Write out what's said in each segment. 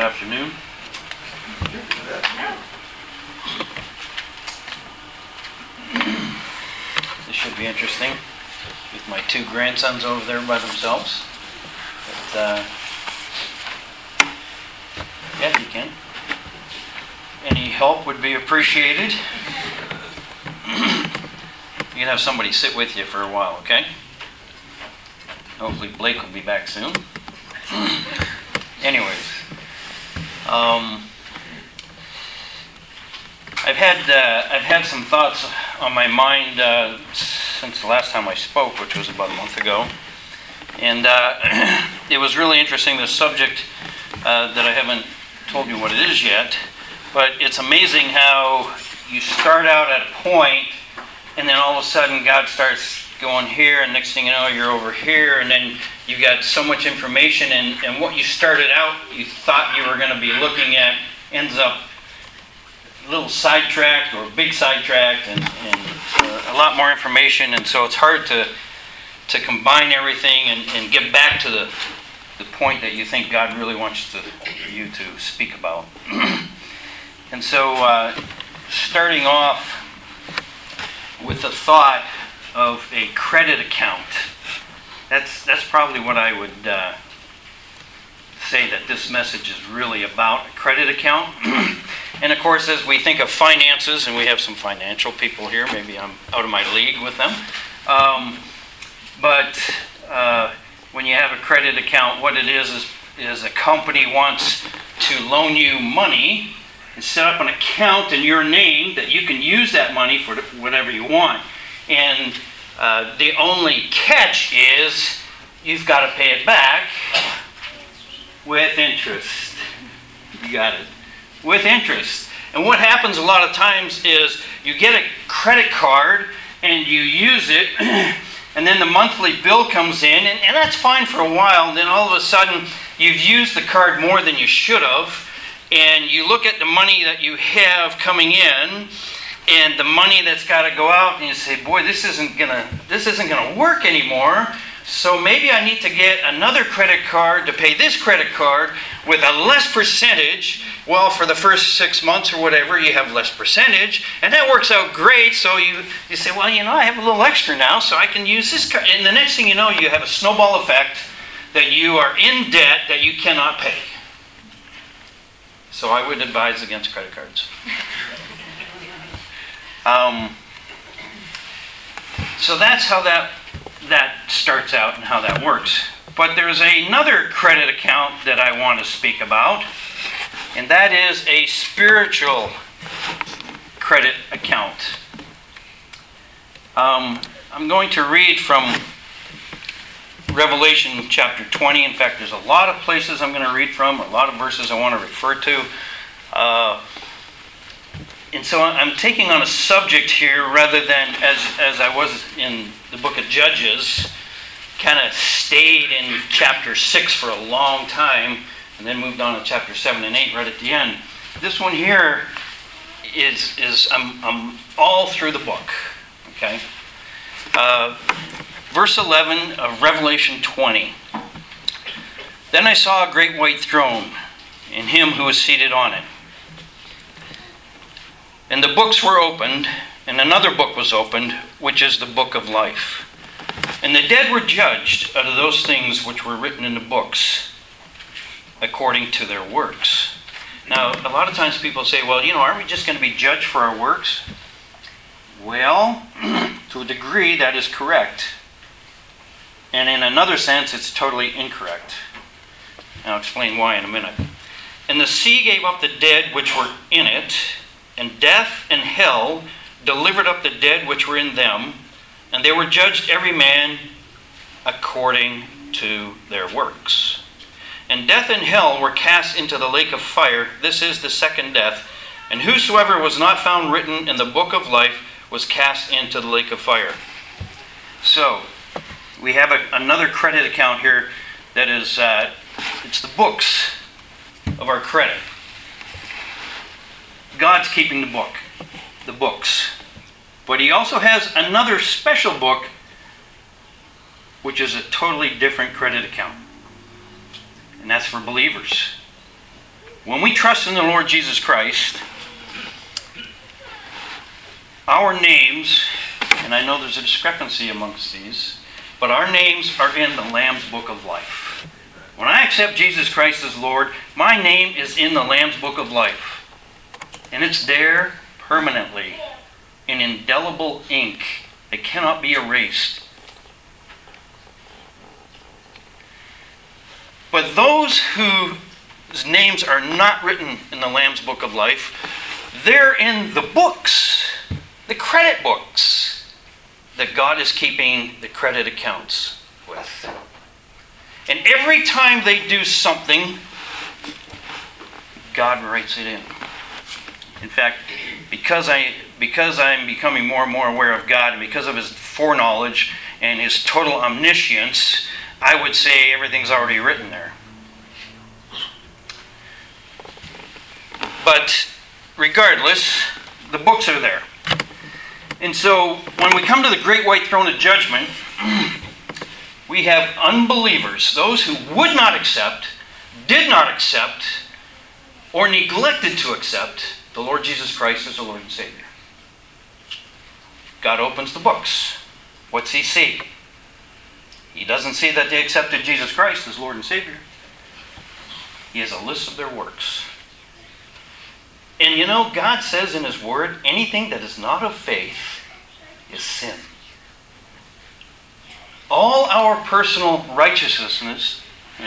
afternoon. This should be interesting with my two grandsons over there by themselves. But, yeah, you can. Any help would be appreciated. You can have somebody sit with you for a while, okay? Hopefully Blake will be back soon. Anyways, I've had some thoughts on my mind since the last time I spoke, which was about a month ago, and it was really interesting. The subject that I haven't told you what it is yet, but it's amazing how you start out at a point, and then all of a sudden God starts going here, and next thing you know, you're over here, and then you got so much information, and what you started out, you thought you were going to be looking at, ends up a little sidetracked or big sidetracked, and a lot more information, and so it's hard to combine everything and get back to the point that you think God really wants you to speak about. And so, starting off with the thought of a credit account. That's probably what I would say that this message is really about, a credit account. And of course, as we think of finances, and we have some financial people here, maybe I'm out of my league with them, but when you have a credit account, what it is a company wants to loan you money and set up an account in your name that you can use that money for whatever you want. And the only catch is you've got to pay it back with interest. You got it. With interest. And what happens a lot of times is you get a credit card and you use it, and then the monthly bill comes in, and that's fine for a while, and then all of a sudden you've used the card more than you should have, and you look at the money that you have coming in, and the money that's got to go out, and you say, boy, this isn't gonna work anymore. So maybe I need to get another credit card to pay this credit card with a less percentage. Well, for the first 6 months or whatever, you have less percentage, and that works out great. So you say, well, I have a little extra now, so I can use this card. And the next thing you know, you have a snowball effect that you are in debt that you cannot pay. So I would advise against credit cards. So that's how that starts out and how that works. But there's another credit account that I want to speak about, and that is a spiritual credit account. I'm going to read from Revelation chapter 20. In fact, there's a lot of places I'm going to read from, a lot of verses I want to refer to. And so I'm taking on a subject here rather than, as I was in the book of Judges, kind of stayed in chapter 6 for a long time and then moved on to chapter 7 and 8 right at the end. This one here is I'm all through the book. Okay? Verse 11 of Revelation 20. Then I saw a great white throne, and him who was seated on it. And the books were opened, and another book was opened, which is the book of life. And the dead were judged out of those things which were written in the books, according to their works. Now, a lot of times people say, well, aren't we just going to be judged for our works? Well, to a degree, that is correct. And in another sense, it's totally incorrect. And I'll explain why in a minute. And the sea gave up the dead which were in it, and death and hell delivered up the dead which were in them, and they were judged every man according to their works. And death and hell were cast into the lake of fire. This is the second death. And whosoever was not found written in the book of life was cast into the lake of fire. So, we have another credit account here that is, it's the books of our credit. God's keeping the books. But he also has another special book, which is a totally different credit account. And that's for believers. When we trust in the Lord Jesus Christ, our names, and I know there's a discrepancy amongst these, but our names are in the Lamb's Book of Life. When I accept Jesus Christ as Lord, my name is in the Lamb's Book of Life. And it's there permanently in indelible ink. It cannot be erased. But those whose names are not written in the Lamb's Book of Life, they're in the books, the credit books, that God is keeping the credit accounts with. And every time they do something, God writes it in. In fact, because I'm becoming more and more aware of God, and because of His foreknowledge and His total omniscience, I would say everything's already written there. But regardless, the books are there. And so when we come to the great white throne of judgment, we have unbelievers, those who would not accept, did not accept, or neglected to accept the Lord Jesus Christ as the Lord and Savior. God opens the books. What's He see? He doesn't see that they accepted Jesus Christ as Lord and Savior. He has a list of their works. And you know, God says in His Word, anything that is not of faith is sin. All our personal righteousness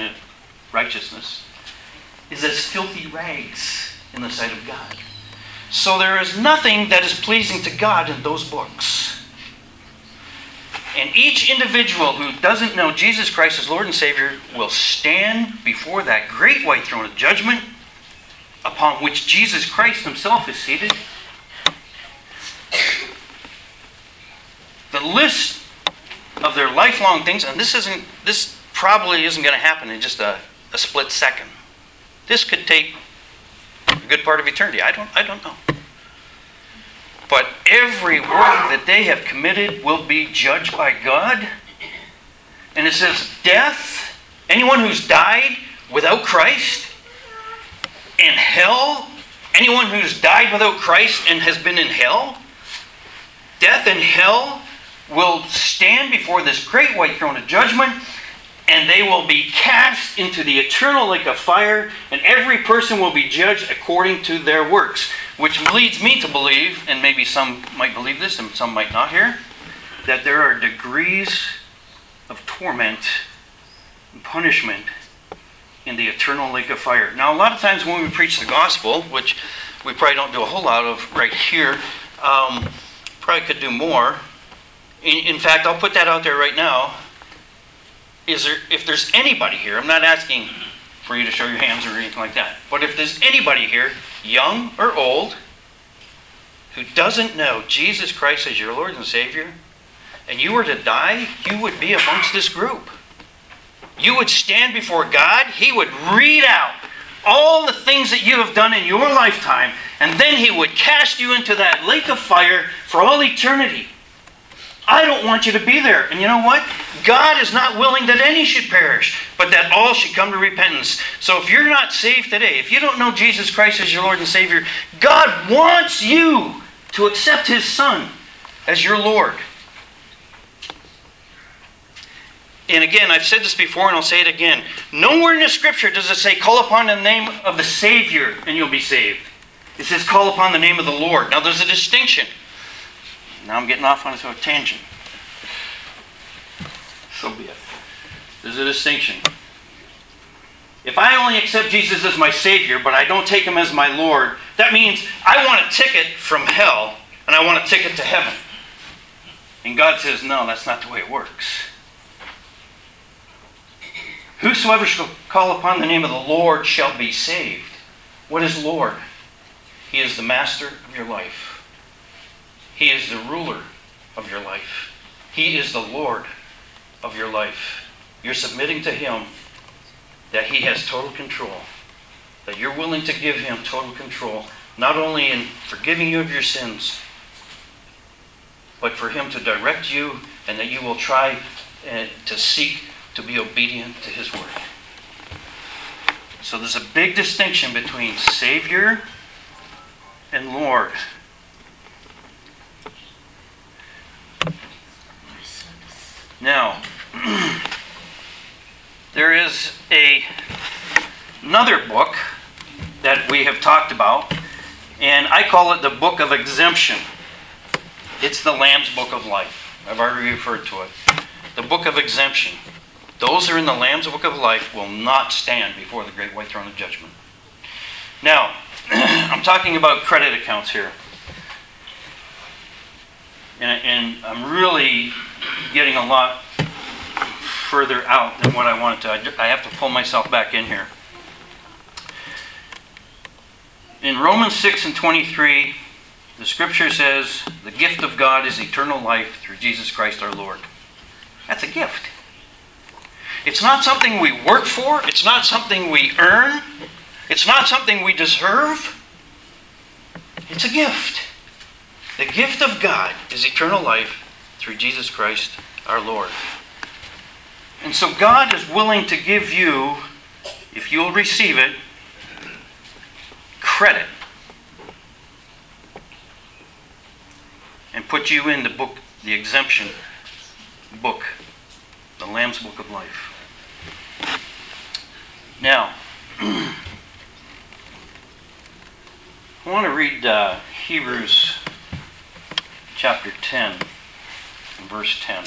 is as filthy rags in the sight of God. So there is nothing that is pleasing to God in those books. And each individual who doesn't know Jesus Christ as Lord and Savior will stand before that great white throne of judgment, upon which Jesus Christ Himself is seated. The list of their lifelong things, and this probably isn't going to happen in just a split second. This could take a good part of eternity. I don't know. But every work that they have committed will be judged by God. And it says, death, anyone who's died without Christ, and hell, anyone who's died without Christ and has been in hell, death and hell will stand before this great white throne of judgment, and they will be cast into the eternal lake of fire, and every person will be judged according to their works. Which leads me to believe, and maybe some might believe this and some might not here, that there are degrees of torment and punishment in the eternal lake of fire. Now, a lot of times when we preach the gospel, which we probably don't do a whole lot of right here, probably could do more. In fact, I'll put that out there right now. If there's anybody here, I'm not asking for you to show your hands or anything like that, but if there's anybody here, young or old, who doesn't know Jesus Christ as your Lord and Savior, and you were to die, you would be amongst this group. You would stand before God. He would read out all the things that you have done in your lifetime, and then He would cast you into that lake of fire for all eternity. I don't want you to be there. And you know what? God is not willing that any should perish, but that all should come to repentance. So if you're not saved today, if you don't know Jesus Christ as your Lord and Savior, God wants you to accept His Son as your Lord. And again, I've said this before and I'll say it again. Nowhere in the Scripture does it say, call upon the name of the Savior and you'll be saved. It says, call upon the name of the Lord. Now there's a distinction. Now I'm getting off on a tangent. So be it. There's a distinction. If I only accept Jesus as my Savior, but I don't take Him as my Lord, that means I want a ticket from hell and I want a ticket to heaven. And God says, no, that's not the way it works. Whosoever shall call upon the name of the Lord shall be saved. What is Lord? He is the master of your life. He is the ruler of your life. He is the Lord of your life. You're submitting to Him that He has total control. That you're willing to give Him total control. Not only in forgiving you of your sins, but for Him to direct you and that you will try to seek to be obedient to His word. So there's a big distinction between Savior and Lord. Now, there is another book that we have talked about, and I call it the Book of Exemption. It's the Lamb's Book of Life. I've already referred to it. The Book of Exemption. Those who are in the Lamb's Book of Life will not stand before the great white throne of judgment. Now, I'm talking about credit accounts here. And I'm really getting a lot further out than what I wanted to. I have to pull myself back in here. In Romans 6:23, the scripture says, the gift of God is eternal life through Jesus Christ our Lord. That's a gift. It's not something we work for. It's not something we earn. It's not something we deserve. It's a gift. The gift of God is eternal life through Jesus Christ our Lord. And so God is willing to give you, if you'll receive it, credit. And put you in the book, the exemption book, the Lamb's Book of Life. Now, I want to read Hebrews chapter 10 and verse 10.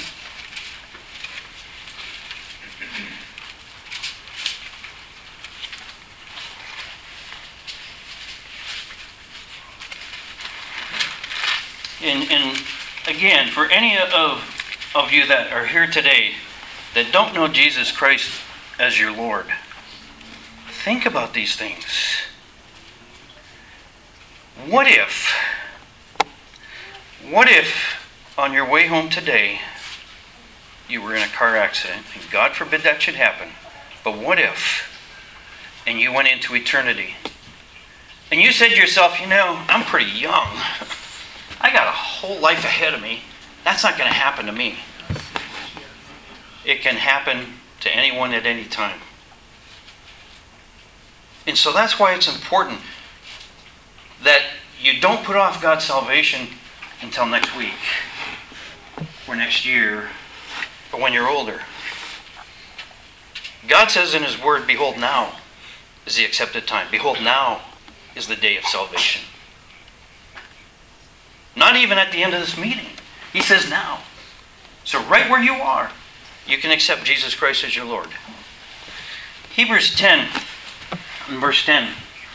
And again, for any of you that are here today that don't know Jesus Christ as your Lord, think about these things. What if on your way home today you were in a car accident, and God forbid that should happen, but what if, and you went into eternity, and you said to yourself, I'm pretty young. I got a whole life ahead of me. That's not going to happen to me. It can happen to anyone at any time. And so that's why it's important that you don't put off God's salvation until next week or next year or when you're older. God says in His Word, behold, now is the accepted time. Behold, now is the day of salvation. Not even at the end of this meeting. He says now. So right where you are, you can accept Jesus Christ as your Lord. Hebrews 10 and verse 10.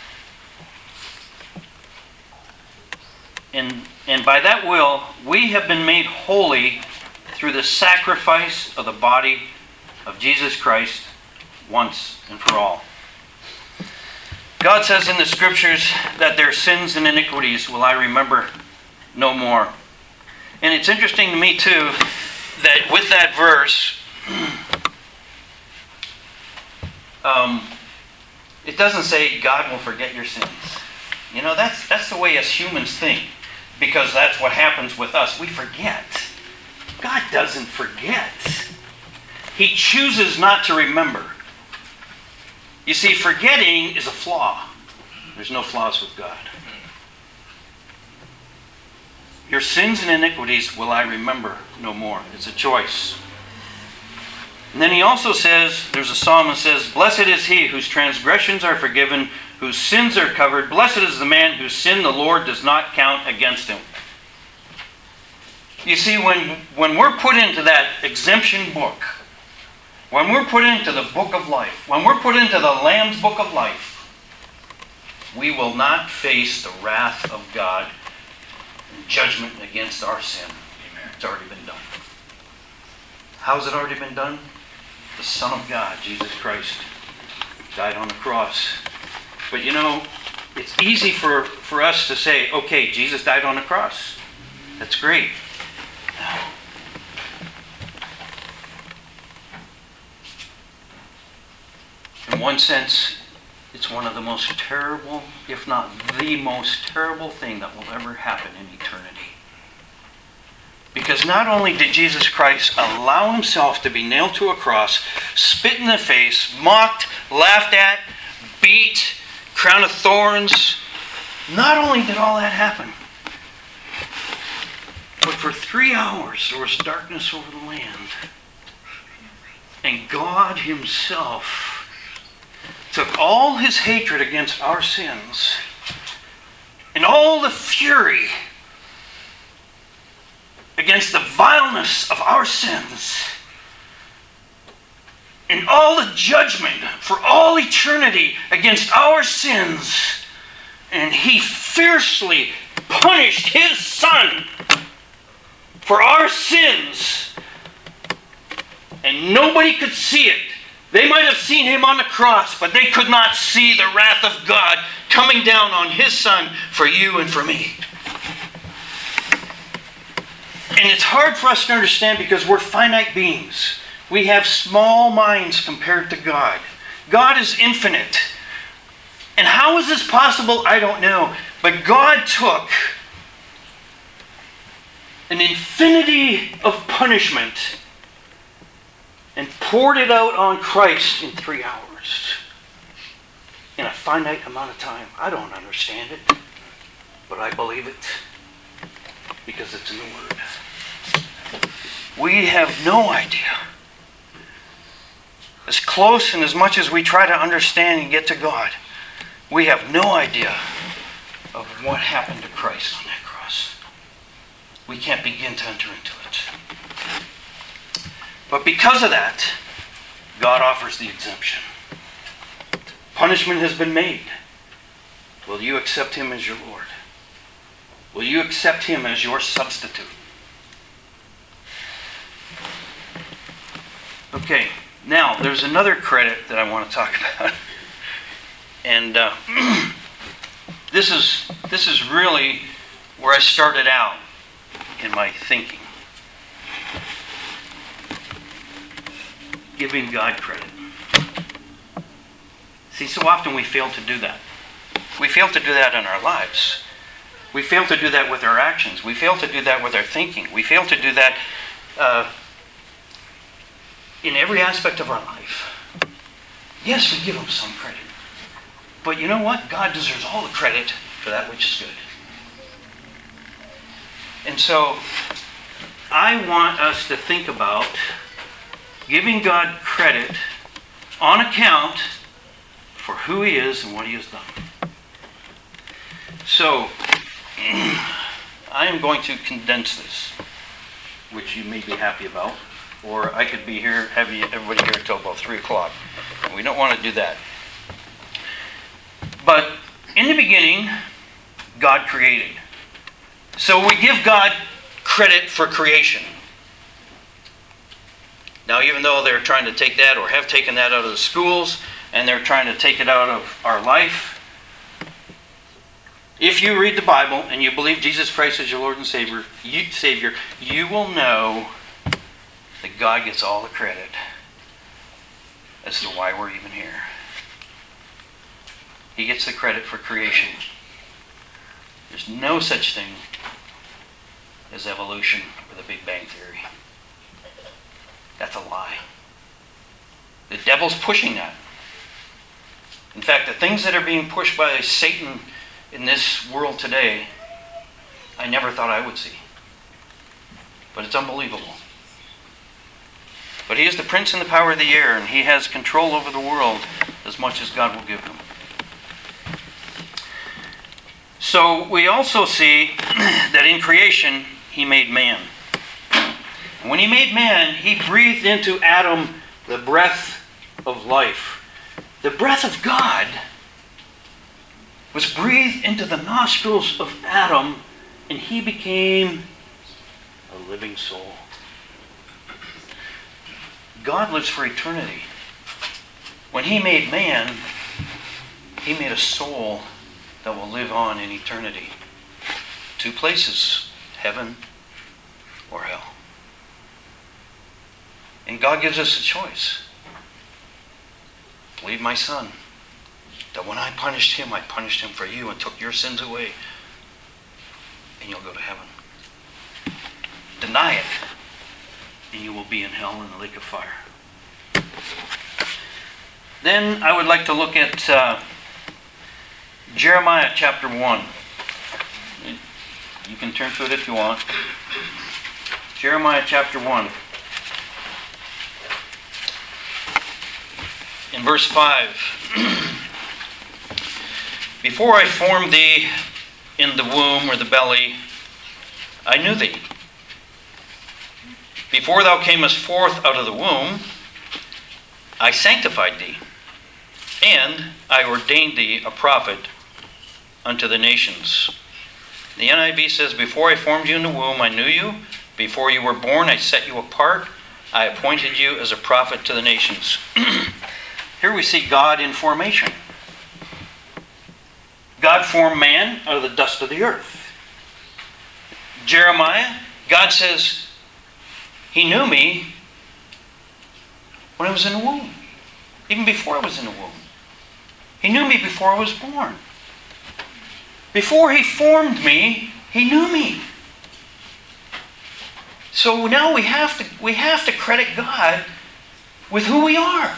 And by that will, we have been made holy through the sacrifice of the body of Jesus Christ once and for all. God says in the Scriptures that their sins and iniquities will I remember no more. And it's interesting to me too that with that verse, it doesn't say God will forget your sins. That's the way us humans think, because that's what happens with us. We forget. God doesn't forget. He chooses not to remember. You see, forgetting is a flaw. There's no flaws with God. Your sins and iniquities will I remember no more. It's a choice. And then he also says, there's a psalm that says, blessed is he whose transgressions are forgiven, whose sins are covered. Blessed is the man whose sin the Lord does not count against him. You see, when we're put into that exemption book, when we're put into the book of life, when we're put into the Lamb's Book of Life, we will not face the wrath of God and judgment against our sin. Amen. It's already been done. How's it already been done? The Son of God, Jesus Christ, died on the cross. But it's easy for us to say, okay, Jesus died on the cross. That's great. In one sense, it's one of the most terrible, if not the most terrible thing that will ever happen in eternity. Because not only did Jesus Christ allow himself to be nailed to a cross, spit in the face, mocked, laughed at, beat, crown of thorns. Not only did all that happen, but for 3 hours there was darkness over the land. And God himself took all his hatred against our sins and all the fury against the vileness of our sins and all the judgment for all eternity against our sins. And he fiercely punished his Son for our sins. And nobody could see it. They might have seen him on the cross, but they could not see the wrath of God coming down on his Son for you and for me. And it's hard for us to understand because we're finite beings. We have small minds compared to God. God is infinite. And how is this possible? I don't know. But God took an infinity of punishment and poured it out on Christ in 3 hours. In a finite amount of time. I don't understand it, but I believe it because it's in the Word. We have no idea. As close and as much as we try to understand and get to God, we have no idea of what happened to Christ on that cross. We can't begin to enter into it. But because of that, God offers the exemption. Punishment has been made. Will you accept him as your Lord? Will you accept him as your substitute? Okay, now there's another credit that I want to talk about. And this is really where I started out in my thinking. Giving God credit. See, so often we fail to do that. We fail to do that in our lives. We fail to do that with our actions. We fail to do that with our thinking. We fail to do that in every aspect of our life. Yes, we give him some credit. But you know what? God deserves all the credit for that which is good. And so, I want us to think about giving God credit on account for who he is and what he has done. So, I am going to condense this, which you may be happy about, or I could be here, have everybody here until about 3 o'clock. And we don't want to do that. But in the beginning, God created. So we give God credit for creation. Now, even though they're trying to take that or have taken that out of the schools, and they're trying to take it out of our life, if you read the Bible and you believe Jesus Christ is your Lord and Savior, you will know that God gets all the credit as to why we're even here. He gets the credit for creation. There's no such thing as evolution or the Big Bang Theory. That's a lie. The devil's pushing that. In fact, the things that are being pushed by Satan in this world today, I never thought I would see. But it's unbelievable. But he is the prince and the power of the air, and he has control over the world as much as God will give him. So we also see that in creation, he made man. And when he made man, he breathed into Adam the breath of life. The breath of God was breathed into the nostrils of Adam, and he became a living soul. God lives for eternity. When he made man, he made a soul that will live on in eternity. 2 places, heaven or hell. And God gives us a choice. Believe my Son, that when I punished him for you and took your sins away, and you'll go to heaven. Deny it, and you will be in hell in the lake of fire. Then I would like to look at Jeremiah chapter 1. You can turn to it if you want. Jeremiah chapter 1. In verse 5. Before I formed thee in the womb or the belly, I knew thee. Before thou camest forth out of the womb, I sanctified thee, and I ordained thee a prophet unto the nations. The NIV says, before I formed you in the womb, I knew you. Before you were born, I set you apart. I appointed you as a prophet to the nations. Here we see God in formation. God formed man out of the dust of the earth. Jeremiah, God says, He knew me when I was in the womb. Even before I was in the womb. He knew me before I was born. Before He formed me, He knew me. So now we have to credit God with who we are.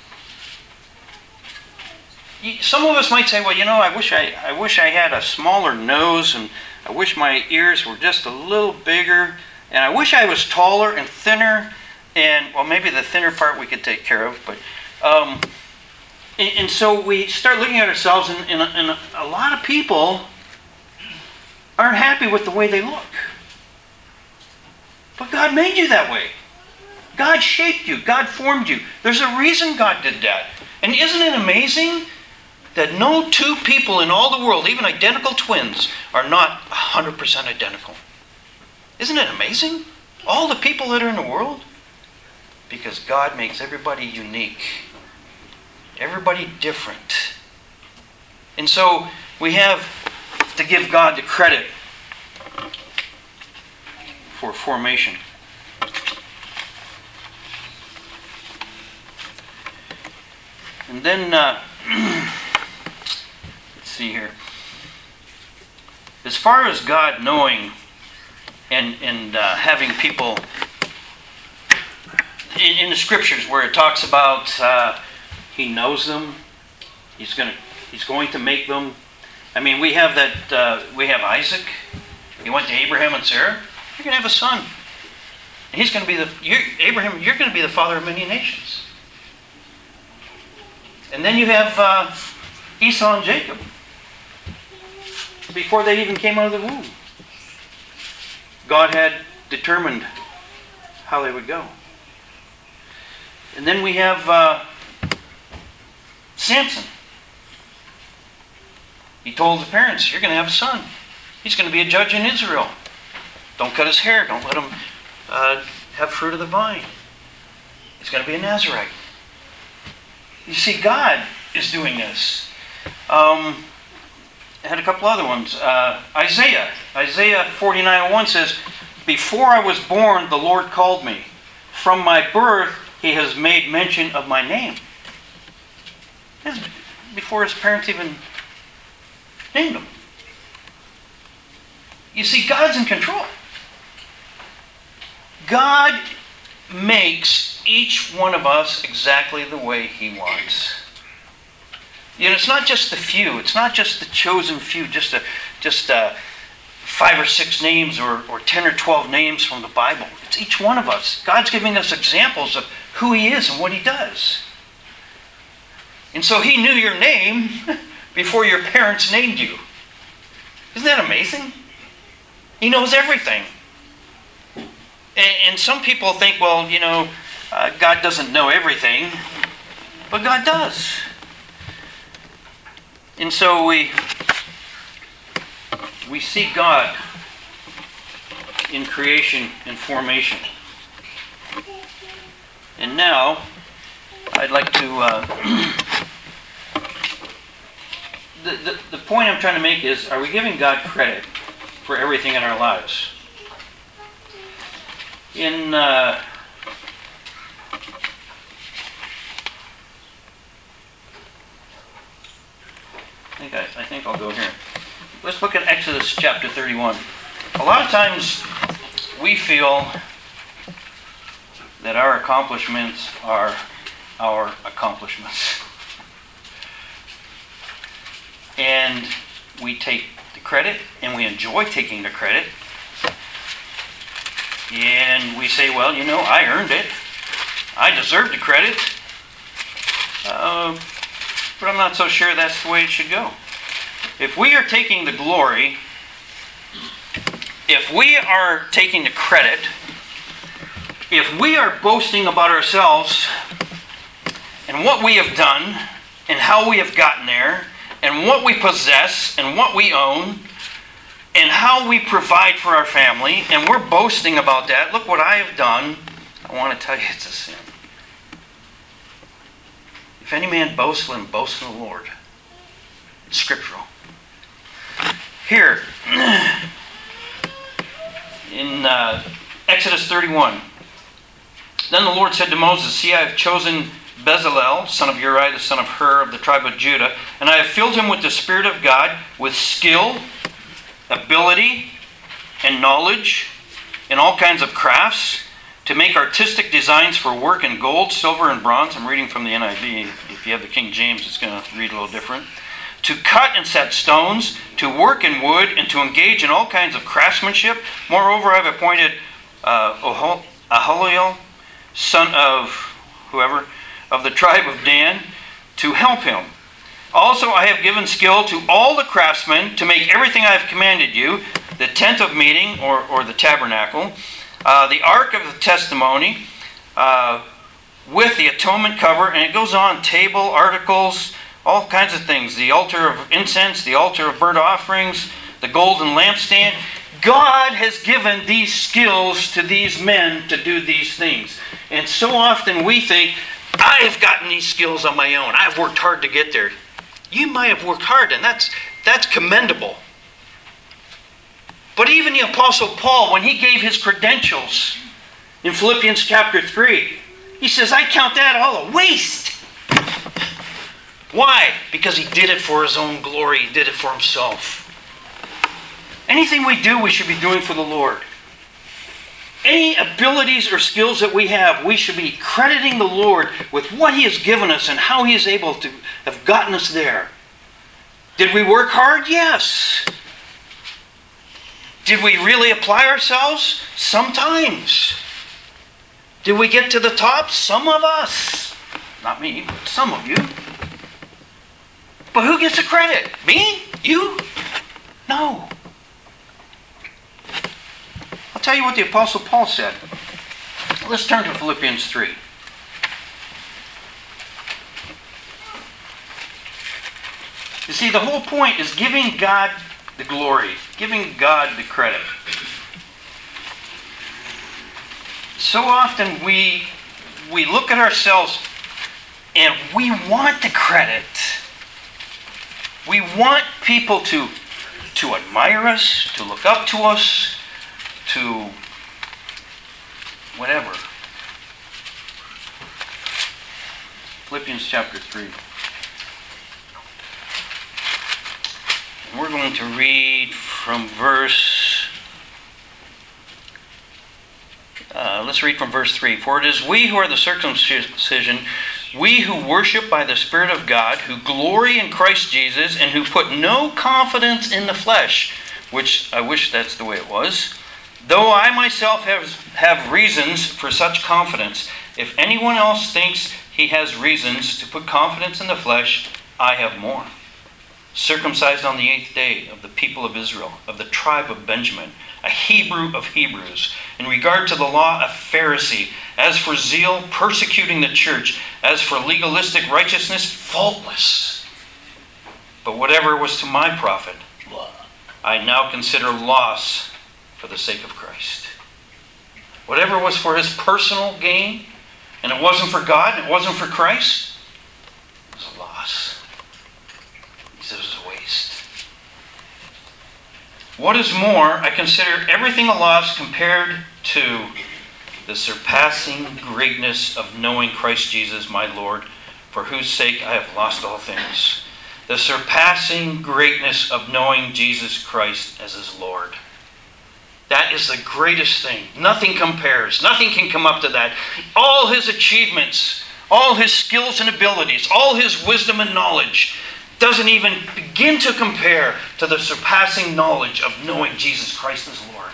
Some of us might say, well, I wish I had a smaller nose, and I wish my ears were just a little bigger, and I wish I was taller and thinner, and, well, maybe the thinner part we could take care of, but, and so we start looking at ourselves, and a lot of people aren't happy with the way they look. But God made you that way. God shaped you. God formed you. There's a reason God did that. And isn't it amazing that no two people in all the world, even identical twins, are not 100% identical? Isn't it amazing? All the people that are in the world? Because God makes everybody unique. Everybody different. And so we have to give God the credit for formation. And then, let's see here. As far as God knowing and having people in the scriptures where it talks about He knows them, He's going to make them. I mean, we have that. We have Isaac. He went to Abraham and Sarah. You're going to have a son. And he's going to be Abraham. You're going to be the father of many nations. And then you have Esau and Jacob. Before they even came out of the womb, God had determined how they would go. And then we have Samson. He told the parents, you're going to have a son. He's going to be a judge in Israel. Don't cut his hair. Don't let him have fruit of the vine. He's going to be a Nazirite. You see, God is doing this. I had a couple other ones. Isaiah 49:1 says, before I was born, the Lord called me. From my birth, He has made mention of my name. Before his parents even named him. You see, God's in control. God makes each one of us exactly the way He wants. It's not just the few. It's not just the chosen few, just 5 or 6 names or 10 or 12 names from the Bible. It's each one of us. God's giving us examples of who He is and what He does. And so He knew your name before your parents named you. Isn't that amazing? He knows everything. And some people think, well, God doesn't know everything. But God does. And so we see God in creation and formation. And now, I'd like to... The point I'm trying to make is, are we giving God credit for everything in our lives? In I think I'll go here. Let's look at Exodus chapter 31. A lot of times we feel that our accomplishments are our accomplishments. and we take the credit, and we enjoy taking the credit. And we say, well, I earned it. I deserve the credit. But I'm not so sure that's the way it should go. If we are taking the glory, if we are taking the credit, if we are boasting about ourselves and what we have done and how we have gotten there and what we possess and what we own and how we provide for our family, and we're boasting about that, look what I have done, I want to tell you it's a sin. If any man boasts, let him boast in the Lord. It's scriptural. Here, in Exodus 31, then the Lord said to Moses, see, I have chosen Bezalel, son of Uri, the son of Hur, of the tribe of Judah, and I have filled him with the Spirit of God, with skill, ability, and knowledge, in all kinds of crafts, to make artistic designs for work in gold, silver, and bronze. I'm reading from the NIV. If you have the King James, it's going to read a little different. To cut and set stones, to work in wood, and to engage in all kinds of craftsmanship. Moreover, I have appointed Aholiel, son of whoever, of the tribe of Dan, to help him. Also, I have given skill to all the craftsmen to make everything I have commanded you, the tent of meeting, or the tabernacle, the ark of the testimony, with the atonement cover, and it goes on, table, articles, all kinds of things. The altar of incense, the altar of burnt offerings, the golden lampstand. God has given these skills to these men to do these things. And so often we think, I have gotten these skills on my own. I've worked hard to get there. You might have worked hard, and that's commendable. But even the Apostle Paul, when he gave his credentials in Philippians chapter 3, he says, I count that all a waste. Why? Because he did it for his own glory. He did it for himself. Anything we do, we should be doing for the Lord. Any abilities or skills that we have, we should be crediting the Lord with what He has given us and how He is able to have gotten us there. Did we work hard? Yes. Did we really apply ourselves? Sometimes. Did we get to the top? Some of us. Not me, but some of you. But who gets the credit? Me? You? No. I'll tell you what the Apostle Paul said. Let's turn to Philippians 3. You see, the whole point is giving God the glory, giving God the credit. So often we look at ourselves and we want the credit. We want people to admire us, to look up to us, to whatever. Philippians chapter 3. And we're going to read from let's read from verse 3. For it is we who are the circumcision, we who worship by the Spirit of God, who glory in Christ Jesus, and who put no confidence in the flesh, which I wish that's the way it was, though I myself have reasons for such confidence. If anyone else thinks he has reasons to put confidence in the flesh, I have more. Circumcised on the 8th day, of the people of Israel, of the tribe of Benjamin, a Hebrew of Hebrews, in regard to the law, a Pharisee, as for zeal, persecuting the church, as for legalistic righteousness, faultless. But whatever was to my profit, I now consider loss for the sake of Christ. Whatever was for his personal gain, and it wasn't for God, and it wasn't for Christ, it was a loss. He says it was a waste. What is more, I consider everything a loss compared to the surpassing greatness of knowing Christ Jesus my Lord, for whose sake I have lost all things. The surpassing greatness of knowing Jesus Christ as his Lord. That is the greatest thing. Nothing compares. Nothing can come up to that. All his achievements, all his skills and abilities, all his wisdom and knowledge, doesn't even begin to compare to the surpassing knowledge of knowing Jesus Christ as Lord.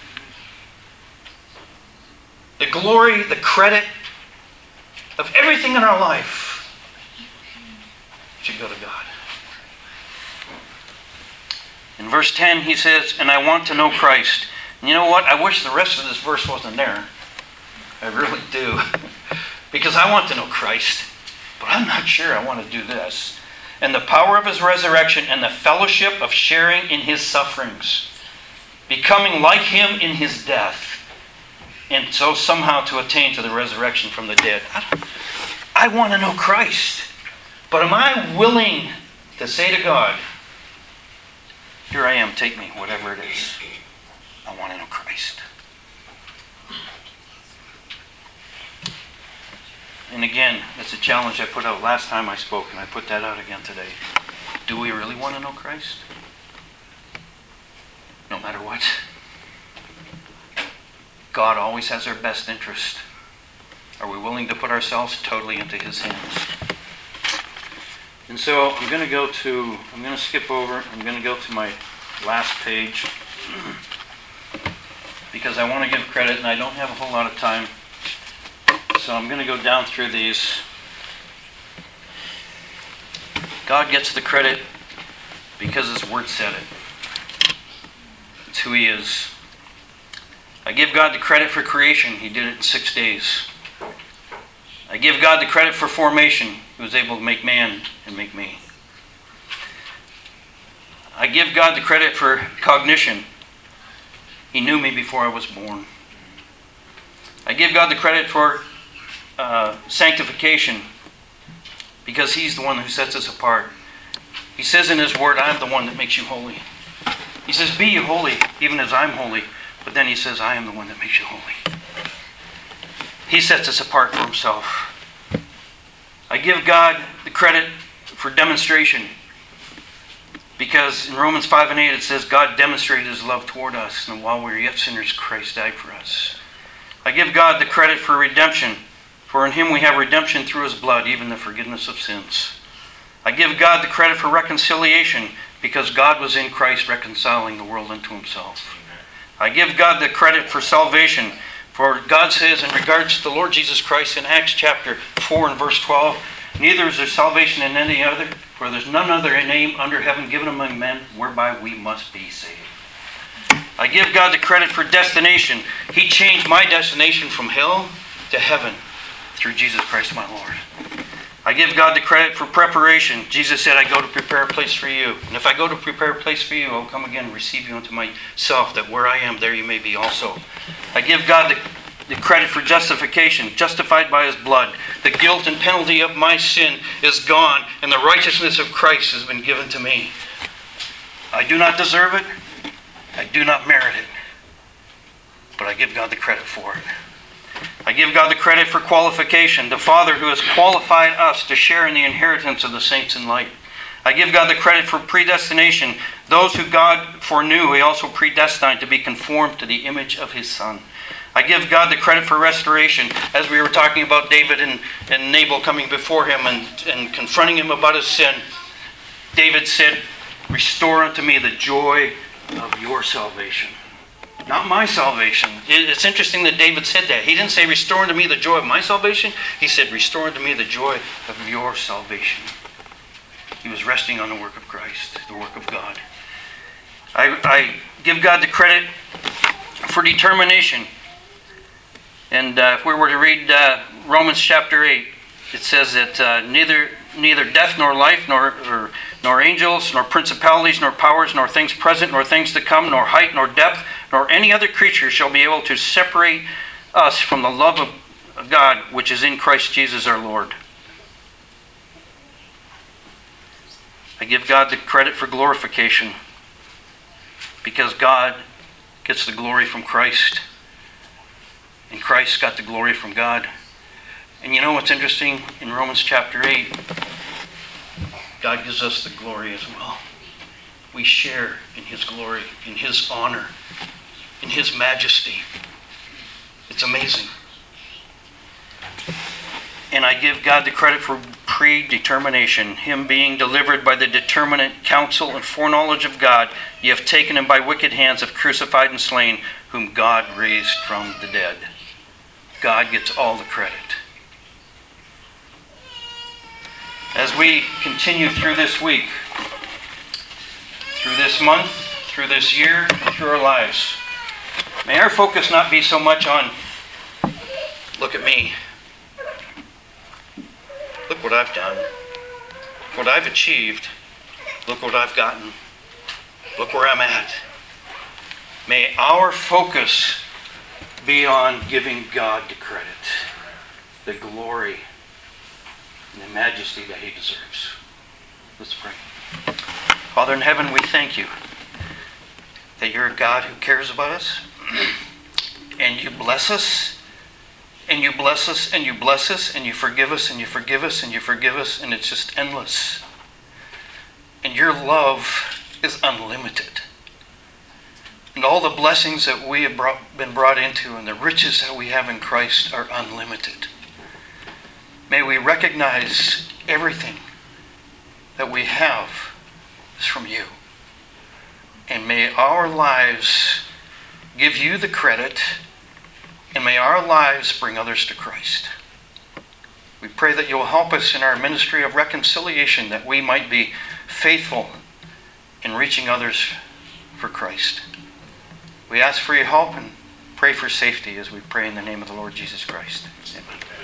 The glory, the credit of everything in our life should go to God. In verse 10 he says, and I want to know Christ. And you know what? I wish the rest of this verse wasn't there. I really do. Because I want to know Christ. But I'm not sure I want to do this. And the power of his resurrection and the fellowship of sharing in his sufferings. Becoming like him in his death. And so somehow to attain to the resurrection from the dead. I want to know Christ. But am I willing to say to God, here I am, take me, whatever it is. I want to know Christ. And again, that's a challenge I put out last time I spoke, and I put that out again today. Do we really want to know Christ? No matter what. God always has our best interest. Are we willing to put ourselves totally into his hands? And so I'm going to skip over, I'm going to go to my last page because I want to give credit and I don't have a whole lot of time. So I'm going to go down through these. God gets the credit because his word said it. It's who he is. I give God the credit for creation. He did it in 6 days. I give God the credit for formation. He was able to make man and make me. I give God the credit for cognition. He knew me before I was born. I give God the credit for sanctification because he's the one who sets us apart. He says in his word, I am the one that makes you holy. He says, be ye holy, even as I'm holy. But then he says, I am the one that makes you holy. He sets us apart for himself. I give God the credit for demonstration. Because in Romans 5 and 8 it says, God demonstrated his love toward us. And while we were yet sinners, Christ died for us. I give God the credit for redemption. For in him we have redemption through his blood, even the forgiveness of sins. I give God the credit for reconciliation. Because God was in Christ reconciling the world unto himself. I give God the credit for salvation. For God says in regards to the Lord Jesus Christ in Acts chapter 4 and verse 12, neither is there salvation in any other, for there's none other name under heaven given among men whereby we must be saved. I give God the credit for destination. He changed my destination from hell to heaven through Jesus Christ my Lord. I give God the credit for preparation. Jesus said, I go to prepare a place for you. And if I go to prepare a place for you, I'll come again and receive you unto myself, that where I am, there you may be also. I give God the credit for justification, justified by his blood. The guilt and penalty of my sin is gone, and the righteousness of Christ has been given to me. I do not deserve it. I do not merit it. But I give God the credit for it. I give God the credit for qualification, the Father who has qualified us to share in the inheritance of the saints in light. I give God the credit for predestination. Those who God foreknew, he also predestined to be conformed to the image of his Son. I give God the credit for restoration. As we were talking about David and Nabal coming before him and confronting him about his sin, David said, restore unto me the joy of your salvation. Not my salvation. It's interesting that David said that. He didn't say, restore unto me the joy of my salvation. He said, restore unto me the joy of your salvation. He was resting on the work of Christ, the work of God. I give God the credit for determination. And if we were to read Romans chapter 8, it says that neither death nor life, nor angels, nor principalities, nor powers, nor things present, nor things to come, nor height, nor depth, nor any other creature shall be able to separate us from the love of God which is in Christ Jesus our Lord. I give God the credit for glorification because God gets the glory from Christ and Christ got the glory from God. And you know what's interesting? In Romans chapter 8, God gives us the glory as well. We share in his glory, in his honor, in his majesty. It's amazing. And I give God the credit for predetermination, him being delivered by the determinate counsel and foreknowledge of God, ye have taken him by wicked hands, have crucified and slain, whom God raised from the dead. God gets all the credit. As we continue through this week, through this month, through this year, through our lives, may our focus not be so much on, look at me. Look what I've done. What I've achieved. Look what I've gotten. Look where I'm at. May our focus be on giving God the credit, the glory, and the majesty that he deserves. Let's pray. Father in heaven, we thank you that you're a God who cares about us, and you bless us, and you bless us, and you bless us, and you forgive us, and you forgive us, and you forgive us, and it's just endless. And your love is unlimited. And all the blessings that we have been brought into and the riches that we have in Christ are unlimited. May we recognize everything that we have is from you. And may our lives give you the credit, and may our lives bring others to Christ. We pray that you'll help us in our ministry of reconciliation, that we might be faithful in reaching others for Christ. We ask for your help and pray for safety as we pray in the name of the Lord Jesus Christ. Amen.